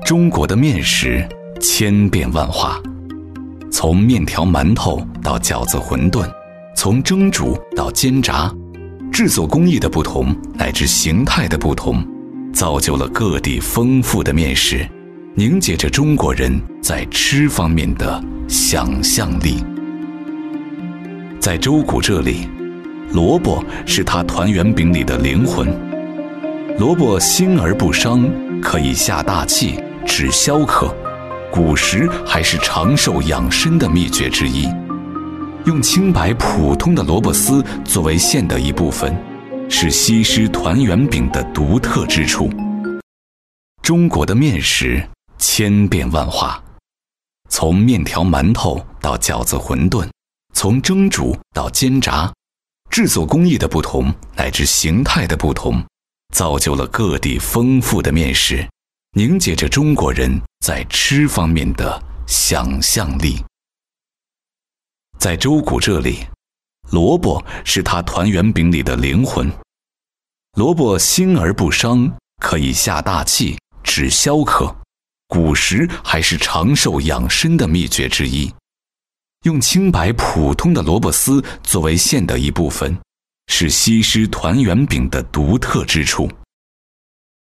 中国的面食千变万化，从面条馒头到饺子馄饨，从蒸煮到煎炸，制作工艺的不同乃至形态的不同，造就了各地丰富的面食，凝结着中国人在吃方面的想象力。在周谷这里，萝卜是它团圆饼里的灵魂。萝卜辛而不伤，可以下大气，止消渴，古时还是长寿养生的秘诀之一。用清白普通的萝卜丝作为馅的一部分，是西施团圆饼的独特之处。中国的面食千变万化，从面条馒头到饺子馄饨，从蒸煮到煎炸，制作工艺的不同乃至形态的不同，造就了各地丰富的面食，凝结着中国人在吃方面的想象力。在周谷这里，萝卜是它团圆饼里的灵魂。萝卜辛而不伤，可以下大气，止消渴，古时还是长寿养生的秘诀之一。用清白普通的萝卜丝作为馅的一部分，是西施团圆饼的独特之处。